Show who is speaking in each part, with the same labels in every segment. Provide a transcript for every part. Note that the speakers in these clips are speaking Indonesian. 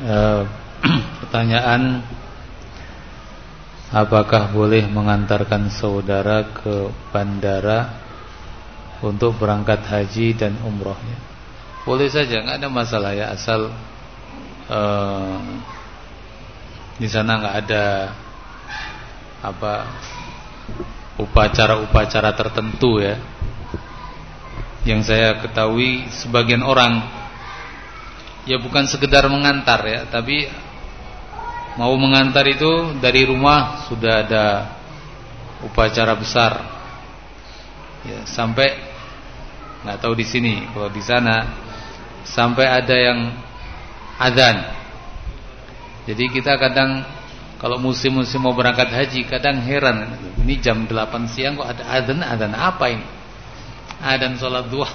Speaker 1: Pertanyaan, apakah boleh mengantarkan saudara ke bandara untuk berangkat haji dan umrohnya? Boleh saja, nggak ada masalah ya, asal di sana nggak ada upacara-upacara tertentu ya. Yang saya ketahui sebagian orang ya bukan sekedar mengantar ya, tapi mau mengantar itu dari rumah sudah ada upacara besar ya, sampai nggak tahu di sini, kalau di sana sampai ada yang adzan. Jadi kita kadang kalau musim-musim mau berangkat haji kadang heran, ini jam 8 siang kok ada adzan apa ini? Adzan sholat duha.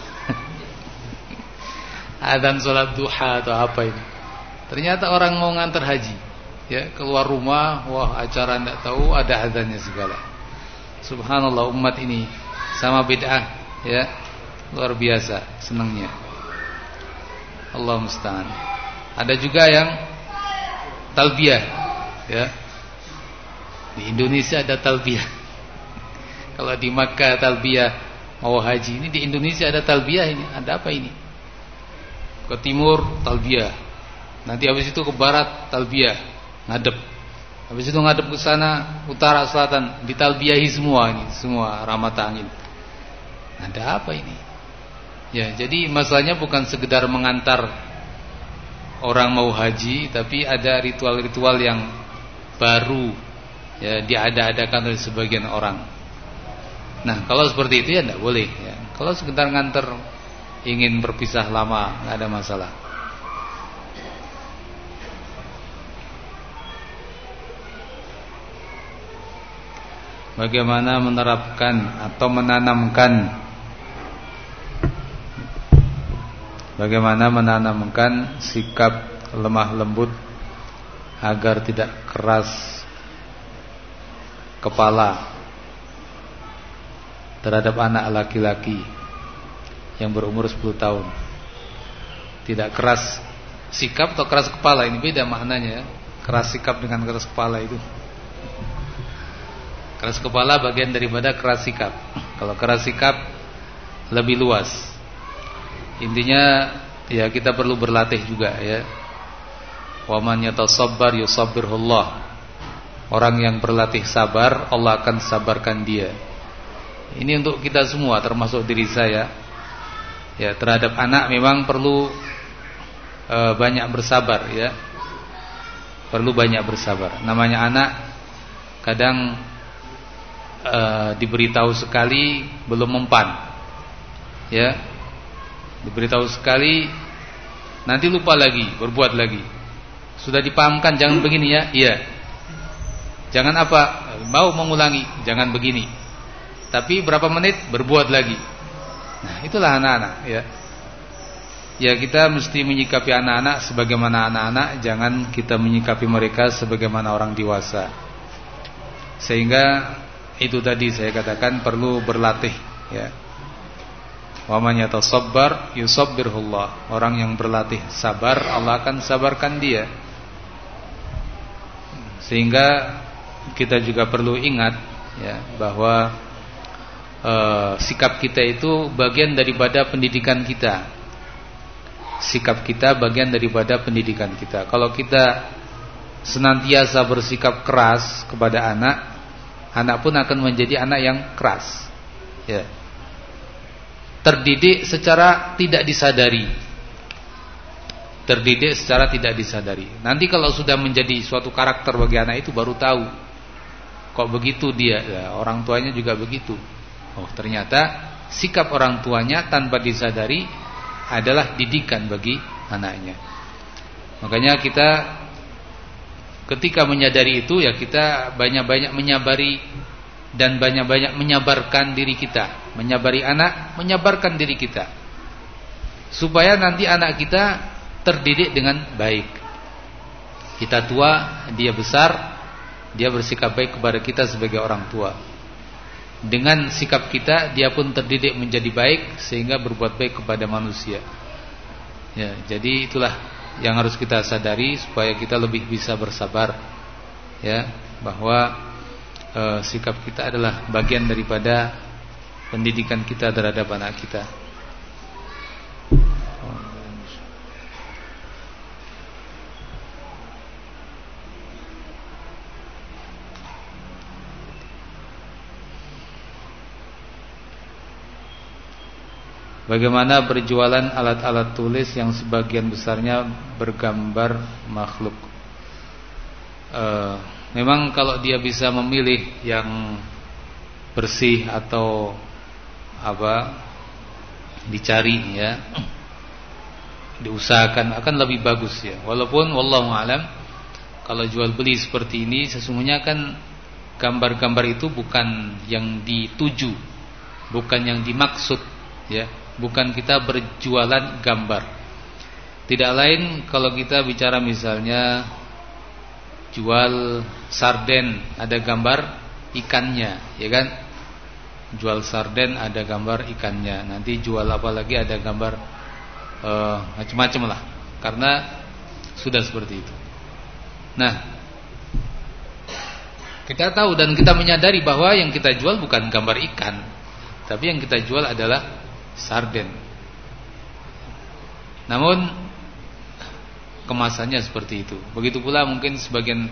Speaker 1: Adzan sholat duha atau apa ini? Ternyata orang mau ngantar haji ya, keluar rumah, wah acara enggak tahu ada adzannya segala. Subhanallah, umat ini sama bid'ah ya, luar biasa senangnya. Allah musta'an. Ada juga yang talbiyah ya. Di Indonesia ada talbiyah. Kalau di Makkah talbiyah mau haji, ini di Indonesia ada talbiyah ini. Ada apa ini? Ke timur talbiyah. Nanti habis itu ke barat talbiyah, ngadep. Habis itu ngadep ke sana utara selatan, ditalbiyahi semua ini, semua ramata angin. Ada apa ini? Ya, jadi masalahnya bukan sekedar mengantar orang mau haji, tapi ada ritual-ritual yang baru ya, diada-adakan oleh sebagian orang. Nah, kalau seperti itu ya tidak boleh ya. Kalau sekedar ngantar ingin berpisah lama, nggak ada masalah. Bagaimana menerapkan atau menanamkan sikap lemah lembut agar tidak keras kepala terhadap anak laki-laki yang berumur 10 tahun. Tidak keras sikap atau keras kepala, ini beda maknanya ya. Keras sikap dengan keras kepala itu. Keras kepala bagian daripada keras sikap. Kalau keras sikap lebih luas. Intinya ya kita perlu berlatih juga ya. Wa man yatasabbar yusabbirullah. Orang yang berlatih sabar, Allah akan sabarkan dia. Ini untuk kita semua, termasuk diri saya. Ya, terhadap anak memang perlu banyak bersabar ya. Perlu banyak bersabar. Namanya anak kadang diberitahu sekali belum mempan. Ya. Diberitahu sekali nanti lupa lagi, berbuat lagi. Sudah dipahamkan jangan begini ya. Iya. Jangan apa? Mau mengulangi, jangan begini. Tapi berapa menit berbuat lagi. Nah, itulah anak-anak ya. Ya, kita mesti menyikapi anak-anak sebagaimana anak-anak, jangan kita menyikapi mereka sebagaimana orang dewasa. Sehingga itu tadi saya katakan perlu berlatih ya. Wa man yatasabbar yusabbirullah. Orang yang berlatih sabar, Allah akan sabarkan dia. Sehingga kita juga perlu ingat ya bahwa sikap kita itu bagian daripada pendidikan kita. Sikap kita bagian daripada pendidikan kita. Kalau kita senantiasa bersikap keras kepada anak, anak pun akan menjadi anak yang keras ya. Terdidik secara tidak disadari. Terdidik secara tidak disadari. Nanti kalau sudah menjadi suatu karakter bagi anak itu baru tahu, kok begitu dia ya, orang tuanya juga begitu. Oh, ternyata sikap orang tuanya tanpa disadari adalah didikan bagi anaknya. Makanya kita ketika menyadari itu ya kita banyak-banyak menyabari dan banyak-banyak menyabarkan diri kita, menyabari anak, menyabarkan diri kita, supaya nanti anak kita terdidik dengan baik. Kita tua, dia besar, dia bersikap baik kepada kita sebagai orang tua. Dengan sikap kita, dia pun terdidik menjadi baik sehingga berbuat baik kepada manusia. Ya, jadi itulah yang harus kita sadari supaya kita lebih bisa bersabar, ya, bahwa sikap kita adalah bagian daripada pendidikan kita terhadap anak kita. Bagaimana berjualan alat-alat tulis yang sebagian besarnya bergambar makhluk? Memang kalau dia bisa memilih yang bersih atau dicari, ya, diusahakan, akan lebih bagus, ya. Walaupun wallahu alam, kalau jual beli seperti ini sesungguhnya kan gambar-gambar itu bukan yang dituju, bukan yang dimaksud, ya. Bukan kita berjualan gambar. Tidak lain kalau kita bicara misalnya jual sarden, ada gambar ikannya, ya kan? Jual sarden ada gambar ikannya. Nanti jual apa lagi ada gambar macam-macam lah. Karena sudah seperti itu. Nah, kita tahu dan kita menyadari bahwa yang kita jual bukan gambar ikan, tapi yang kita jual adalah sarden. Namun kemasannya seperti itu. Begitu pula mungkin sebagian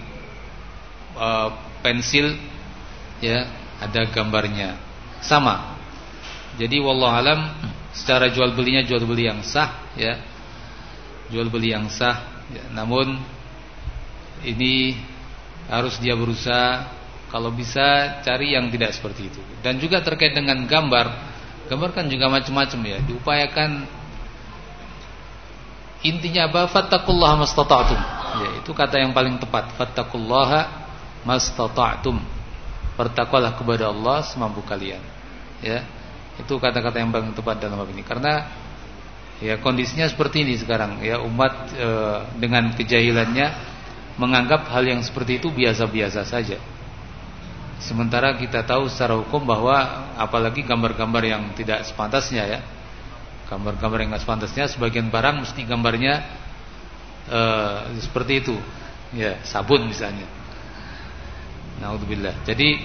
Speaker 1: pensil, ya, ada gambarnya. Sama. Jadi wallahu alam, secara jual belinya jual beli yang sah, ya. Jual beli yang sah, ya. Namun ini harus dia berusaha kalau bisa cari yang tidak seperti itu. Dan juga terkait dengan gambar kan juga macam-macam, ya. Diupayakan, intinya apa? Fattaqullaha mastata'tum. Ya, itu kata yang paling tepat. Fattaqullaha mastata'tum. Bertakwalah kepada Allah semampu kalian. Ya. Itu kata-kata yang paling tepat dalam hal ini. Karena ya kondisinya seperti ini sekarang, ya, umat dengan kejahilannya menganggap hal yang seperti itu biasa-biasa saja. Sementara kita tahu secara hukum bahwa apalagi gambar-gambar yang tidak sepantasnya, ya, gambar-gambar yang tidak sepantasnya, sebagian barang mesti gambarnya seperti itu, ya, sabun misalnya. Naudzubillah. Jadi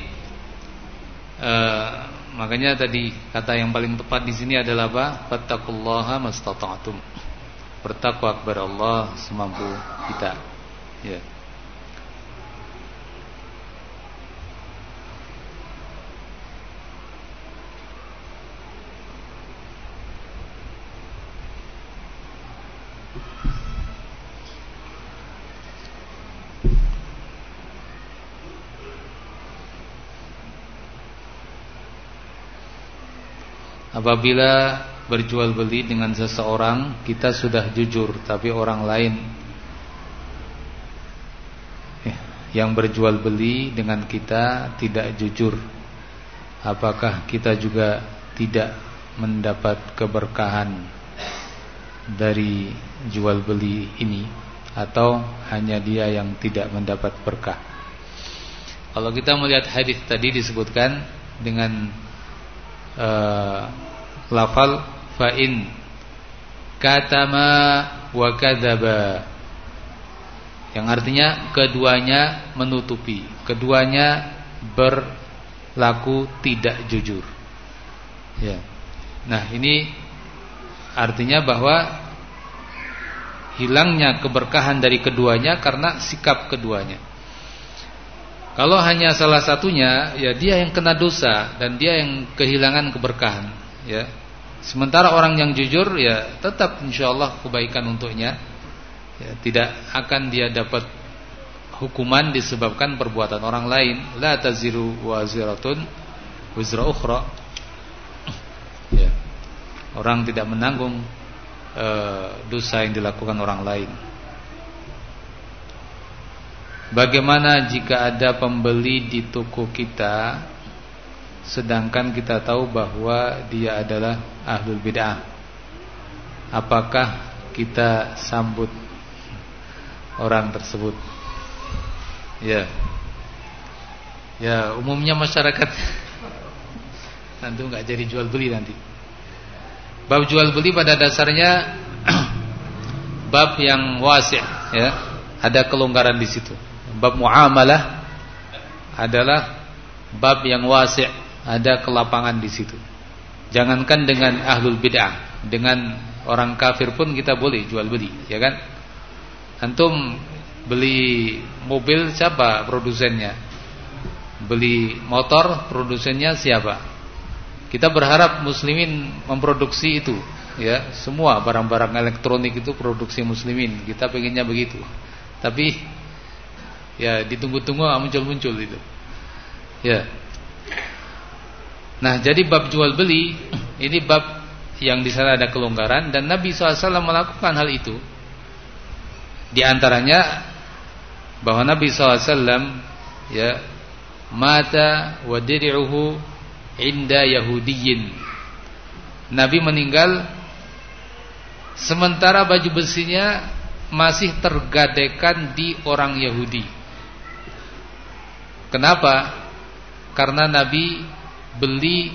Speaker 1: makanya tadi kata yang paling tepat di sini adalah apa? Fattaqullaha mastata'tum. Bertakwa kepada Allah semampu kita, ya. Apabila berjual beli dengan seseorang, kita sudah jujur, tapi orang lain yang berjual beli dengan kita tidak jujur, apakah kita juga tidak mendapat keberkahan dari jual beli ini, atau hanya dia yang tidak mendapat berkah? Kalau kita melihat hadis tadi disebutkan dengan lafal fa'in katama wa kadzaba, yang artinya keduanya menutupi, keduanya berlaku tidak jujur, ya. Nah, ini artinya bahwa hilangnya keberkahan dari keduanya karena sikap keduanya. Kalau hanya salah satunya, ya dia yang kena dosa dan dia yang kehilangan keberkahan, ya. Sementara orang yang jujur, ya tetap insyaallah kebaikan untuknya, ya, tidak akan dia dapat hukuman disebabkan perbuatan orang lain. La taziru waziratun wizra ukhra, ya. Orang tidak menanggung dosa yang dilakukan orang lain. Bagaimana jika ada pembeli di toko kita, sedangkan kita tahu bahwa dia adalah ahlul bid'ah? Apakah kita sambut orang tersebut? Ya, ya, umumnya masyarakat nanti nggak jadi jual beli nanti. Bab jual beli pada dasarnya bab yang wasi', ya. Ada kelonggaran di situ. Bab muamalah adalah bab yang wasi', ada kelapangan di situ. Jangankan dengan ahlul bid'ah, dengan orang kafir pun kita boleh jual beli, ya kan? Antum beli mobil, siapa produsennya? Beli motor, produsennya siapa? Kita berharap muslimin memproduksi itu, ya. Semua barang-barang elektronik itu produksi muslimin. Kita pengennya begitu. Tapi ya ditunggu-tunggu muncul-muncul itu. Ya. Nah, jadi bab jual beli ini bab yang di sana ada kelonggaran, dan Nabi SAW melakukan hal itu. Di antaranya bahwa Nabi SAW, ya, mata wa dir'uhu inda Yahudiyin. Nabi meninggal sementara baju besinya masih tergadekan di orang Yahudi. Kenapa? Karena Nabi beli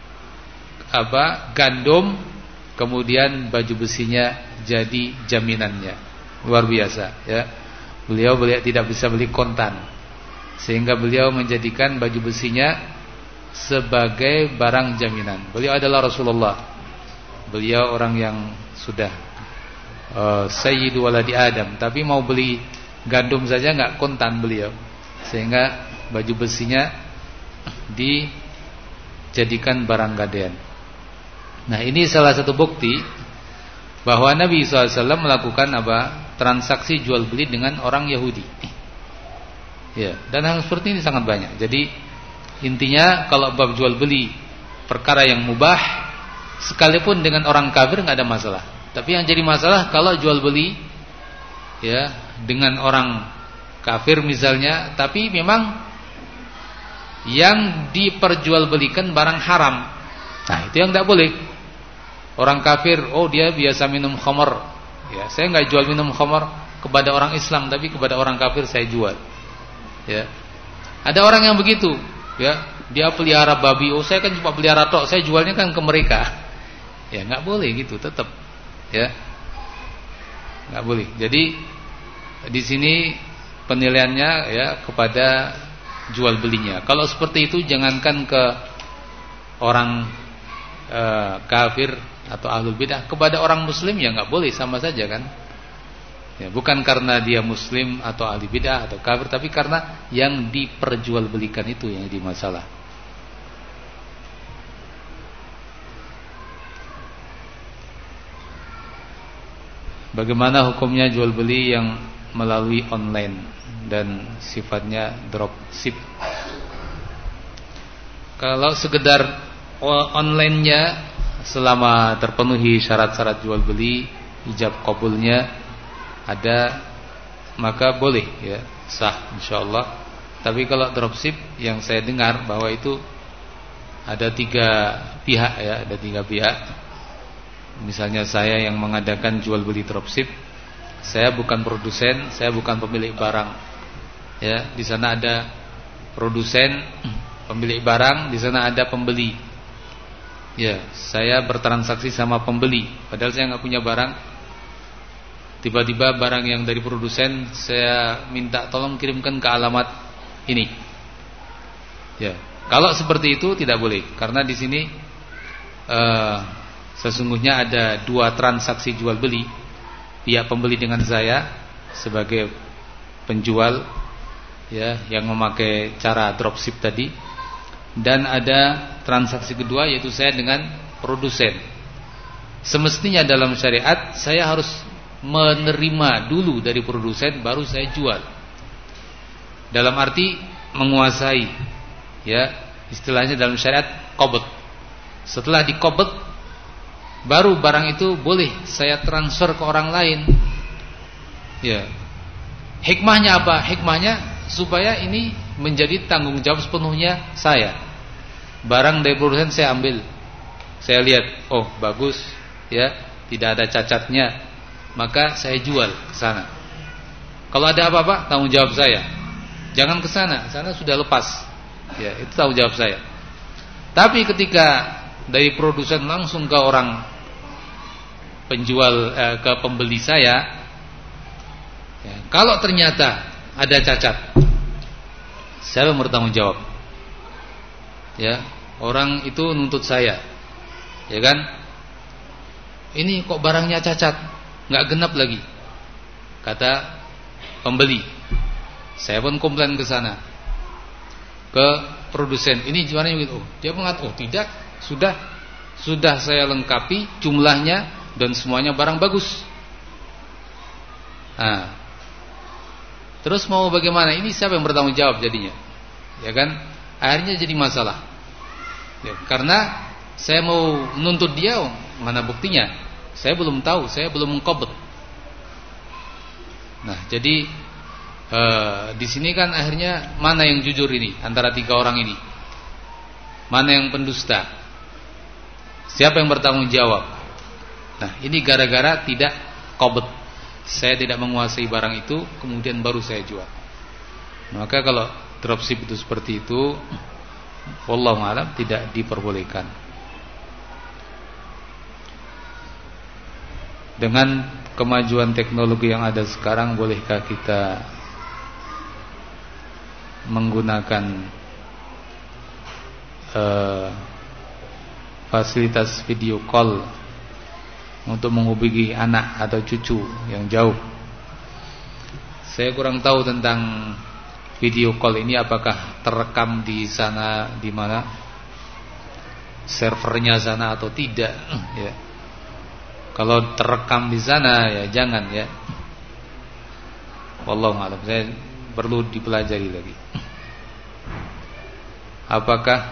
Speaker 1: gandum, kemudian baju besinya jadi jaminannya. Luar biasa, ya. Beliau tidak bisa beli kontan, sehingga beliau menjadikan baju besinya sebagai barang jaminan. Beliau adalah Rasulullah. Beliau orang yang sudah sayyidu waladi Adam, tapi mau beli gandum saja enggak kontan beliau, sehingga baju besinya dijadikan barang gadaian. Nah, ini salah satu bukti bahwa Nabi SAW melakukan transaksi jual beli dengan orang Yahudi. Ya, dan hal seperti ini sangat banyak. Jadi intinya kalau bab jual beli perkara yang mubah, sekalipun dengan orang kafir enggak ada masalah. Tapi yang jadi masalah kalau jual beli, ya, dengan orang kafir misalnya, tapi memang yang diperjualbelikan barang haram. Nah, itu yang tidak boleh. Orang kafir, dia biasa minum khamar, ya, saya enggak jual minum khamar kepada orang Islam, tapi kepada orang kafir saya jual. Ya. Ada orang yang begitu, ya, dia pelihara babi, saya kan cuma pelihara tok, saya jualnya kan ke mereka. Ya, enggak boleh gitu, tetap, ya. Enggak boleh. Jadi di sini penilaiannya, ya, kepada jual belinya. Kalau seperti itu jangankan ke orang kafir atau ahlul bidah, kepada orang muslim ya enggak boleh, sama saja kan? Ya, bukan karena dia muslim atau ahli bidah atau kafir, tapi karena yang diperjualbelikan itu yang jadi masalah. Bagaimana hukumnya jual beli yang melalui online dan sifatnya dropship? Kalau sekedar online-nya selama terpenuhi syarat-syarat jual beli, ijab qabulnya ada, maka boleh, ya, sah insyaallah. Tapi kalau dropship yang saya dengar bahwa itu ada 3 pihak, ya, ada 3 pihak. Misalnya saya yang mengadakan jual beli dropship, saya bukan produsen, saya bukan pemilik barang. Ya, di sana ada produsen, pemilik barang, di sana ada pembeli. Ya, saya bertransaksi sama pembeli, padahal saya nggak punya barang. Tiba-tiba barang yang dari produsen saya minta tolong kirimkan ke alamat ini. Ya, kalau seperti itu tidak boleh, karena di sini sesungguhnya ada 2 transaksi jual beli. Pihak pembeli dengan saya sebagai penjual, ya, yang memakai cara dropship tadi, dan ada transaksi kedua yaitu saya dengan produsen. Semestinya dalam syariat saya harus menerima dulu dari produsen baru saya jual. Dalam arti menguasai, ya, istilahnya dalam syariat qabd. Setelah diqabd baru barang itu boleh saya transfer ke orang lain. Ya. Hikmahnya apa? Hikmahnya supaya ini menjadi tanggung jawab sepenuhnya saya. Barang dari produsen saya ambil, saya lihat, oh bagus, ya, tidak ada cacatnya, maka saya jual ke sana. Kalau ada apa-apa, tanggung jawab saya. Jangan ke sana, sana sudah lepas. Ya, itu tanggung jawab saya. Tapi ketika dari produsen langsung ke orang penjual, ke pembeli saya, Ya, kalau ternyata ada cacat, siapa yang bertanggung jawab? Ya, orang itu nuntut saya, ya kan? Ini kok barangnya cacat, nggak genap lagi, kata pembeli. Saya pun komplain ke sana, ke produsen. Ini gimana gitu? Dia mengatakan, oh tidak, sudah saya lengkapi jumlahnya dan semuanya barang bagus. Nah, terus mau bagaimana? Ini siapa yang bertanggung jawab jadinya? Ya kan? Akhirnya jadi masalah. Ya, karena saya mau menuntut dia, mana buktinya? Saya belum tahu, saya belum mengqabd. Nah, jadi di sini kan akhirnya mana yang jujur ini antara tiga orang ini? Mana yang pendusta? Siapa yang bertanggung jawab? Nah, ini gara-gara tidak qabd. Saya tidak menguasai barang itu, kemudian baru saya jual. Maka kalau dropship itu seperti itu, wallahu a'lam, tidak diperbolehkan. Dengan kemajuan teknologi yang ada sekarang, bolehkah kita menggunakan fasilitas video call untuk menghubungi anak atau cucu yang jauh? Saya kurang tahu tentang video call ini, apakah terekam di sana, di mana servernya sana atau tidak ya. Kalau terekam di sana ya jangan ya. Wallahu a'lam, saya perlu dipelajari lagi. Apakah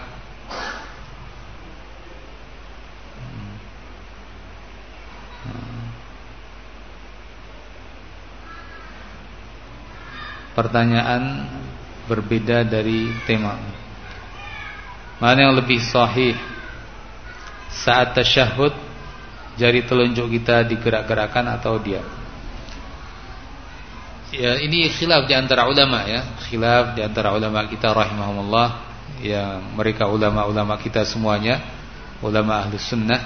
Speaker 1: pertanyaan berbeda dari tema. Mana yang lebih sahih? Saat tasyahud jari telunjuk kita digerak-gerakan atau diam? Ya, ini khilaf di antara ulama ya. Khilaf di antara ulama kita rahimahumullah, ya, mereka ulama-ulama kita semuanya, ulama ahlus sunnah.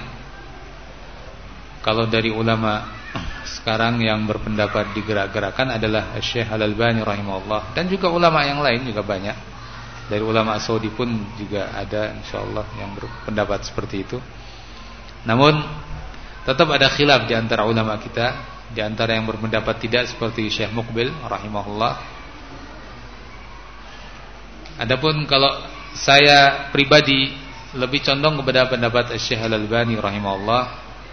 Speaker 1: Kalau dari ulama sekarang yang berpendapat digerak-gerakan adalah Syekh Al-Albani rahimahullah, dan juga ulama yang lain juga banyak. Dari ulama Saudi pun juga ada insyaallah yang berpendapat seperti itu. Namun tetap ada khilaf di antara ulama kita, di antara yang berpendapat tidak seperti Syekh Muqbil rahimahullah. Adapun kalau saya pribadi lebih condong kepada pendapat Syekh Al-Albani rahimahullah,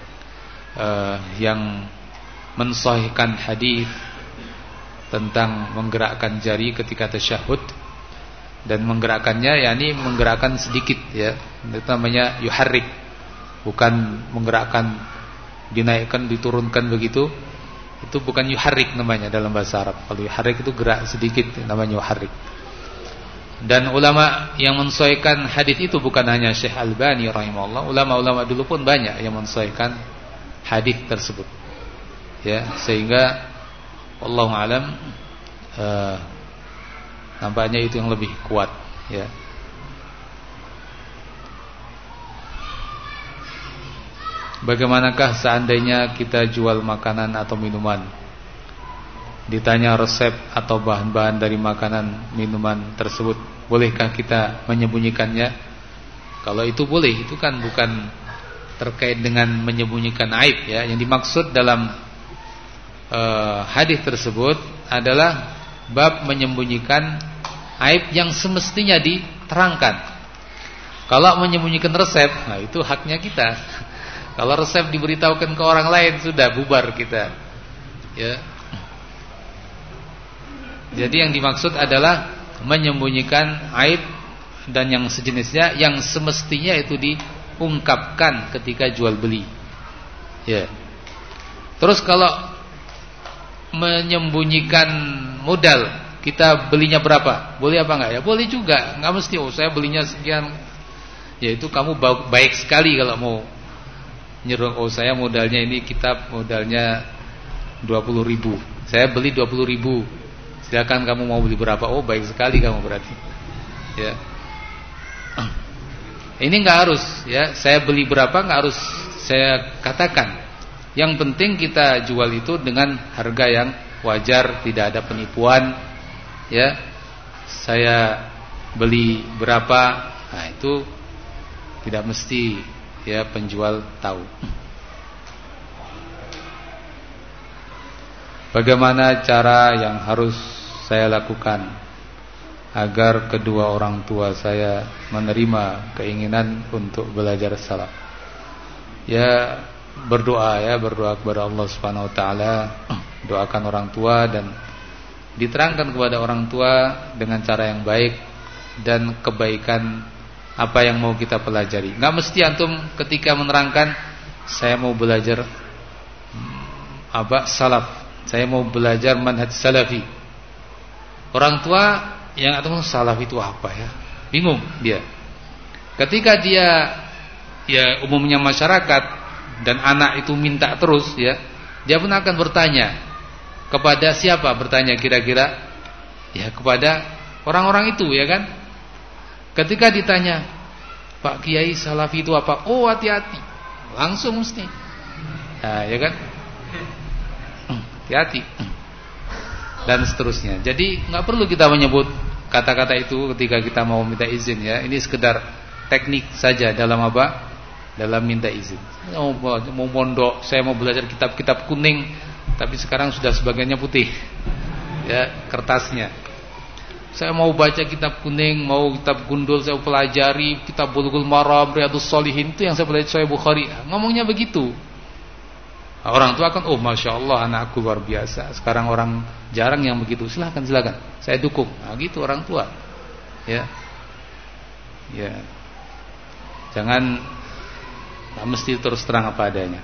Speaker 1: yang mensahihkan hadis tentang menggerakkan jari ketika tasyahud, dan menggerakkannya yakni menggerakkan sedikit ya, itu namanya yuharrik, bukan menggerakkan dinaikkan diturunkan begitu, itu bukan yuharrik namanya dalam bahasa Arab. Kalau yuharrik itu gerak sedikit, namanya yuharrik. Dan ulama yang mensahihkan hadis itu bukan hanya Syekh Albani rahimahullah, ulama-ulama dulu pun banyak yang mensahihkan hadis tersebut. Ya, sehingga wallahu alam nampaknya itu yang lebih kuat ya. Bagaimanakah seandainya kita jual makanan atau minuman, ditanya resep atau bahan-bahan dari makanan minuman tersebut, bolehkah kita menyembunyikannya? Kalau itu boleh, itu kan bukan terkait dengan menyembunyikan aib ya. Yang dimaksud dalam hadis tersebut adalah bab menyembunyikan aib yang semestinya diterangkan. Kalau menyembunyikan resep, nah itu haknya kita. Kalau resep diberitahukan ke orang lain, sudah bubar kita ya. Jadi yang dimaksud adalah menyembunyikan aib dan yang sejenisnya yang semestinya itu diungkapkan ketika jual beli ya. Terus kalau menyembunyikan modal, kita belinya berapa, boleh apa enggak ya? Boleh juga, enggak mesti saya belinya sekian. Ya itu kamu baik sekali kalau mau nyuruh, saya modalnya ini kitab modalnya 20.000, saya beli 20.000, silakan kamu mau beli berapa. Oh baik sekali kamu berarti ya. Ini enggak harus ya, saya beli berapa enggak harus saya katakan. Yang penting kita jual itu dengan harga yang wajar, tidak ada penipuan, ya. Saya beli berapa, nah itu tidak mesti ya penjual tahu. Bagaimana cara yang harus saya lakukan agar kedua orang tua saya menerima keinginan untuk belajar salaf? Ya berdoa kepada Allah Subhanahu wa taala, doakan orang tua dan diterangkan kepada orang tua dengan cara yang baik dan kebaikan apa yang mau kita pelajari. Enggak mesti antum ketika menerangkan saya mau belajar salaf, saya mau belajar manhaj salafi. Orang tua yang atau salaf itu apa ya? Bingung dia. Ketika dia ya umumnya masyarakat dan anak itu minta terus ya, dia pun akan bertanya kepada siapa? Bertanya kira-kira ya kepada orang-orang itu ya kan? Ketika ditanya, Pak Kiai salafi itu apa? Oh hati-hati, langsung mesti. Nah, ya kan? Hati-hati. Dan seterusnya. Jadi nggak perlu kita menyebut kata-kata itu ketika kita mau minta izin ya. Ini sekedar teknik saja dalam apa? Dalam minta izin. Mau mondok, saya mau belajar kitab-kitab kuning, tapi sekarang sudah sebagiannya putih. Ya, kertasnya. Saya mau baca kitab kuning, mau kitab gundul saya pelajari, kitab Bulughul Maram, Riyadhus Shalihin, itu yang saya pelajari Sahih Bukhari. Ngomongnya begitu. Orang tua kan, oh masya Allah anakku luar biasa. Sekarang orang jarang yang begitu. Silakan, saya dukung. Nah, gitu orang tua. Ya, jangan mesti terus terang apa adanya.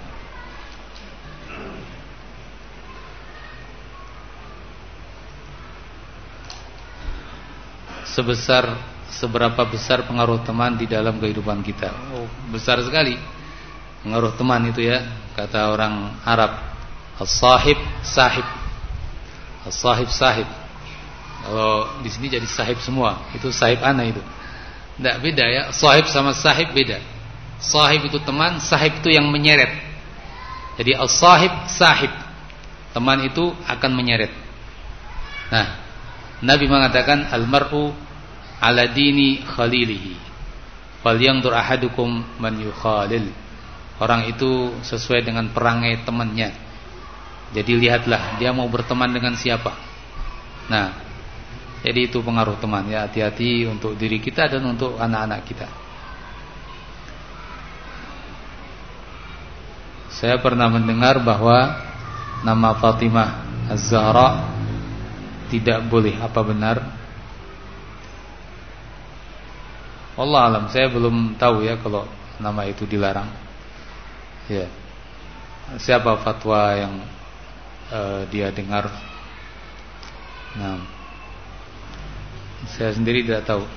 Speaker 1: Seberapa besar pengaruh teman di dalam kehidupan kita? Oh, besar sekali pengaruh teman itu ya. Kata orang Arab, as-sahib sahib. As-sahib sahib. Kalau di sini jadi sahib semua. Itu sahib ana itu. Enggak beda ya. Sahib sama sahib beda. Sahib itu teman, sahib itu yang menyeret. Jadi as-sahib sahib. Teman itu akan menyeret. Nah, Nabi mengatakan al-mar'u ala dini khalilihi falyanzur ahadukum man yukhalil. Orang itu sesuai dengan perangai temannya. Jadi lihatlah dia mau berteman dengan siapa. Nah, jadi itu pengaruh teman ya. Hati-hati untuk diri kita dan untuk anak-anak kita. Saya pernah mendengar bahwa nama Fatimah Az-Zahra tidak boleh, apa benar? Allah alam, saya belum tahu ya kalau nama itu dilarang. Ya, siapa fatwa yang dia dengar? Nah, saya sendiri tidak tahu.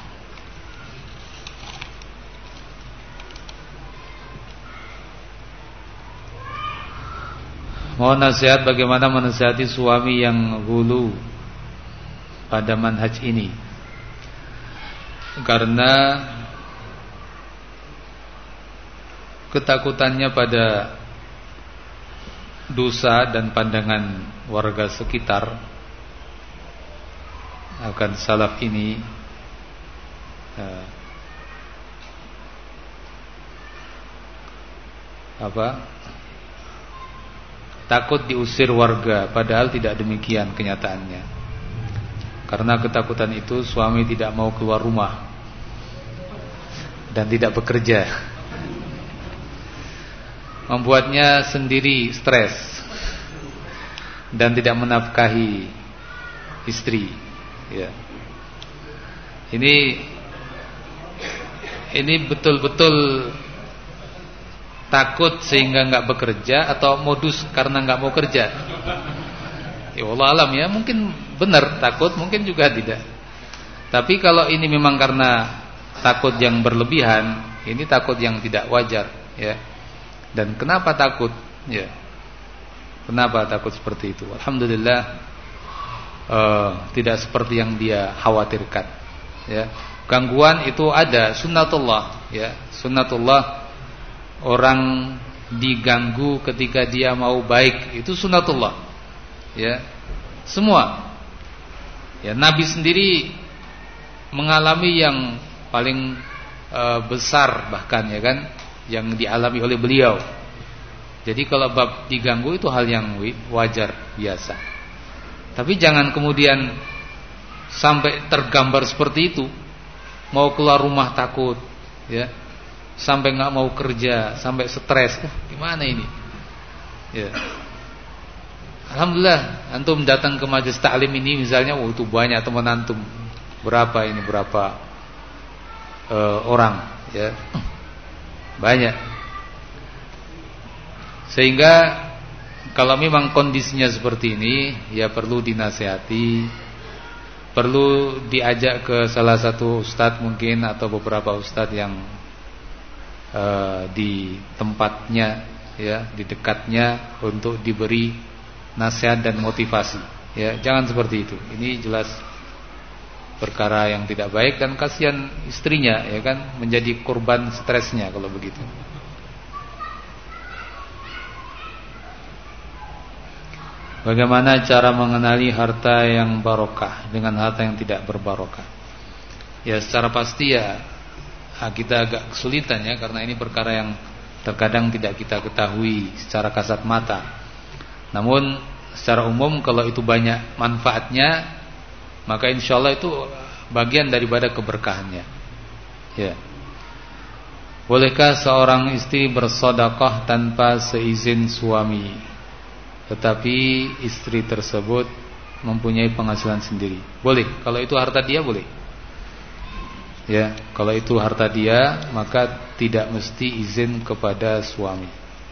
Speaker 1: Mohon nasihat bagaimana menasihati suami yang ghulu pada manhaj ini. Karena ketakutannya pada dosa dan pandangan warga sekitar akan salaf ini takut diusir warga, padahal tidak demikian kenyataannya. Karena ketakutan itu suami tidak mau keluar rumah dan tidak bekerja, membuatnya sendiri stres dan tidak menafkahi istri. Ya. Ini betul-betul takut sehingga nggak bekerja atau modus karena nggak mau kerja. Ya Allah alam ya, mungkin benar takut, mungkin juga tidak. Tapi kalau ini memang karena takut yang berlebihan, ini takut yang tidak wajar, ya. Dan kenapa takut? Ya. Kenapa takut seperti itu? Alhamdulillah tidak seperti yang dia khawatirkan. Ya. Gangguan itu ada, sunnatullah, ya. Sunnatullah, orang diganggu ketika dia mau baik, itu sunnatullah. Ya, Semua. Ya, Nabi sendiri mengalami yang paling besar bahkan ya kan, yang dialami oleh beliau. Jadi kalau bab diganggu itu hal yang wajar, biasa. Tapi jangan kemudian sampai tergambar seperti itu. Mau keluar rumah takut, ya. Sampai nggak mau kerja, sampai stres. Gimana ini? Ya. Alhamdulillah, antum datang ke majelis taklim ini misalnya, itu banyak teman antum. Berapa orang, ya. Banyak. Sehingga kalau memang kondisinya seperti ini, ya perlu dinasihati, perlu diajak ke salah satu ustadz mungkin atau beberapa ustadz yang di tempatnya, ya, di dekatnya untuk diberi nasihat dan motivasi. Ya, jangan seperti itu. Ini jelas perkara yang tidak baik dan kasihan istrinya, ya kan, menjadi korban stresnya kalau begitu. Bagaimana cara mengenali harta yang barokah dengan harta yang tidak berbarokah? Ya, secara pasti ya kita agak kesulitan ya, karena ini perkara yang terkadang tidak kita ketahui secara kasat mata. Namun secara umum kalau itu banyak manfaatnya, maka insya Allah itu bagian daripada keberkahannya. Ya. Bolehkah seorang istri bersedekah tanpa seizin suami, tetapi istri tersebut mempunyai penghasilan sendiri? Boleh, kalau itu harta dia boleh. Ya, kalau itu harta dia, maka tidak mesti izin kepada suami.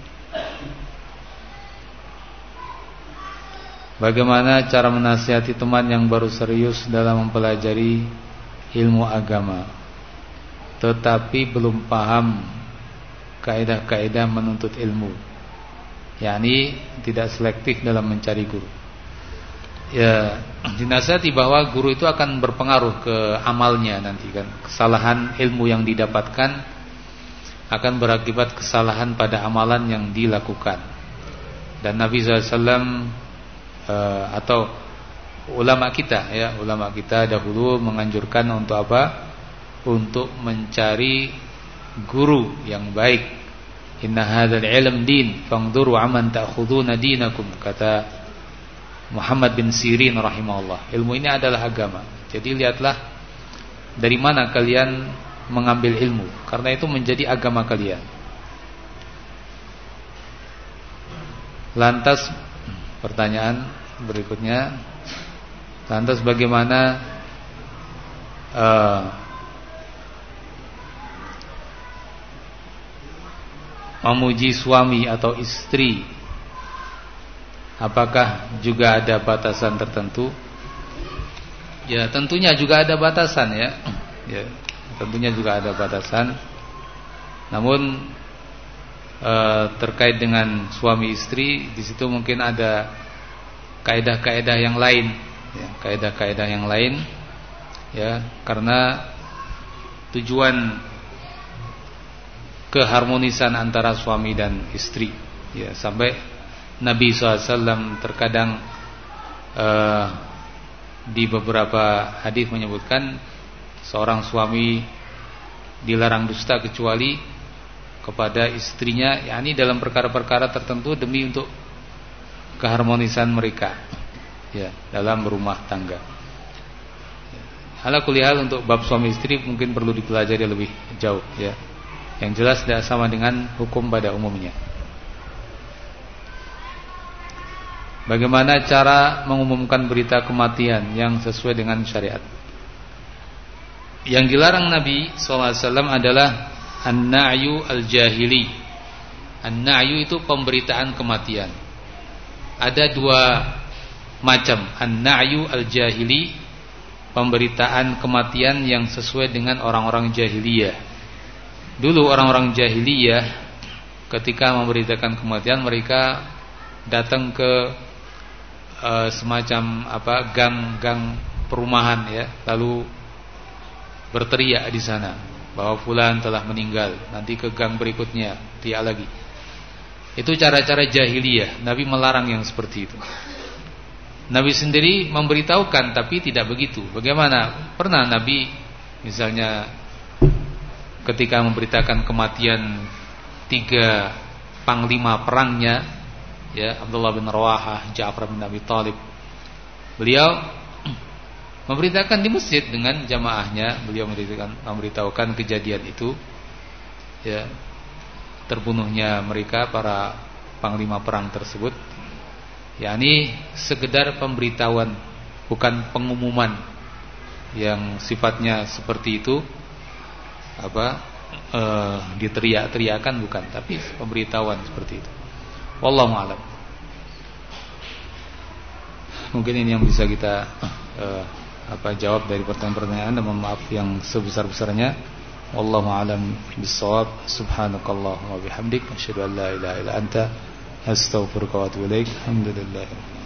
Speaker 1: Bagaimana cara menasihati teman yang baru serius dalam mempelajari ilmu agama, tetapi belum paham kaidah-kaidah menuntut ilmu, yakni tidak selektif dalam mencari guru? Ya, dinasihati bahwa guru itu akan berpengaruh ke amalnya nanti kan. Kesalahan ilmu yang didapatkan akan berakibat kesalahan pada amalan yang dilakukan. Dan Nabi SAW atau ulama kita, ya, ulama kita dahulu menganjurkan untuk apa? Untuk mencari guru yang baik. Inna hadzal ilm din fangduru amman ta'khuduna dinakum, kata Muhammad bin Sirin rahimahullah. Ilmu ini adalah agama. Jadi lihatlah dari mana kalian mengambil ilmu, karena itu menjadi agama kalian. Lantas pertanyaan berikutnya, lantas bagaimana memuji suami atau istri? Apakah juga ada batasan tertentu? Ya, tentunya juga ada batasan ya. Ya, tentunya juga ada batasan. Namun terkait dengan suami istri, di situ mungkin ada kaidah-kaidah yang lain, ya, kaidah-kaidah yang lain, ya, karena tujuan keharmonisan antara suami dan istri, ya, sampai Nabi SAW terkadang di beberapa hadis menyebutkan seorang suami dilarang dusta kecuali kepada istrinya, yakni dalam perkara-perkara tertentu demi untuk keharmonisan mereka, ya, dalam berumah tangga. Ala kulli hal, untuk bab suami istri mungkin perlu dipelajari lebih jauh, ya. Yang jelas tidak sama dengan hukum pada umumnya. Bagaimana cara mengumumkan berita kematian yang sesuai dengan syariat? Yang dilarang Nabi SAW adalah an-na'yu al-jahili. An-na'yu itu pemberitaan kematian. Ada dua macam, an-na'yu al-jahili, pemberitaan kematian yang sesuai dengan orang-orang jahiliyah. Dulu orang-orang jahiliyah ketika memberitakan kematian, mereka datang ke semacam gang-gang perumahan, ya, lalu berteriak di sana bahwa fulan telah meninggal. Nanti ke gang berikutnya teriak lagi. Itu cara-cara jahiliyah. Nabi melarang yang seperti itu. Nabi sendiri memberitahukan tapi tidak begitu. Bagaimana? Pernah Nabi misalnya ketika memberitakan kematian 3 panglima perangnya, ya, Abdullah bin Rawahah, Ja'far bin Abi Thalib. Beliau memberitakan di masjid dengan jamaahnya, beliau memberitahukan kejadian itu, ya, terbunuhnya mereka para panglima perang tersebut. yakni sekedar pemberitahuan, bukan pengumuman yang sifatnya seperti itu, diteriak-teriakan, bukan, tapi pemberitahuan seperti itu. Wallahu a'lam. Mungkin ini yang bisa kita jawab dari pertanyaan-pertanyaan, dan mohon maaf yang sebesar-besarnya. Wallahu a'lam bissawab. Subhanakallahumma wa bihamdik, asyhadu an la ilaha illa anta, astaghfiruka wa atubu ilaik. Alhamdulillah.